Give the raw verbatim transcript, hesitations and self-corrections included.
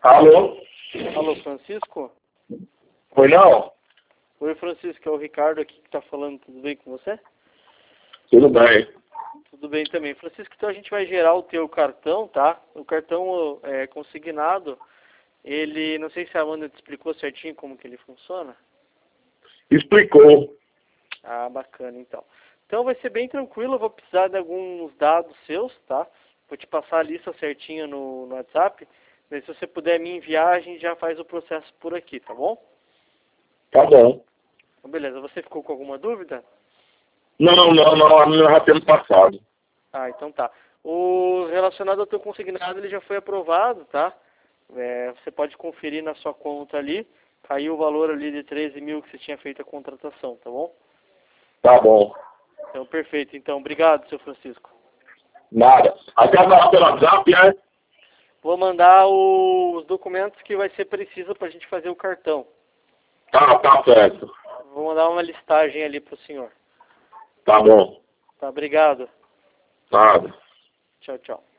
Alô? Alô, Francisco? Foi não? Oi, Francisco, é o Ricardo aqui que está falando. Tudo bem com você? Tudo bem. Tudo bem também. Francisco, então a gente vai gerar o teu cartão, tá? O cartão é, consignado, ele, não sei se a Amanda te explicou certinho como que ele funciona. Explicou. Ah, bacana, então. Então vai ser bem tranquilo, eu vou precisar de alguns dados seus, tá? Vou te passar a lista certinha no, no WhatsApp. Mas se você puder me enviar, a gente já faz o processo por aqui, tá bom? Tá bom. Então, beleza. Você ficou com alguma dúvida? Não, não, não, a minha já temos passado. Ah, então tá. O relacionado ao teu consignado, ele já foi aprovado, tá? É, você pode conferir na sua conta ali. Caiu o valor ali de treze mil que você tinha feito a contratação, tá bom? Tá bom. Então, perfeito. Então, obrigado, seu Francisco. Nada. Até agora pelo WhatsApp, né? Vou mandar os documentos que vai ser preciso para a gente fazer o cartão. Tá, tá certo. Vou mandar uma listagem ali pro senhor. Tá bom. Tá, obrigado. Nada. Tchau, tchau.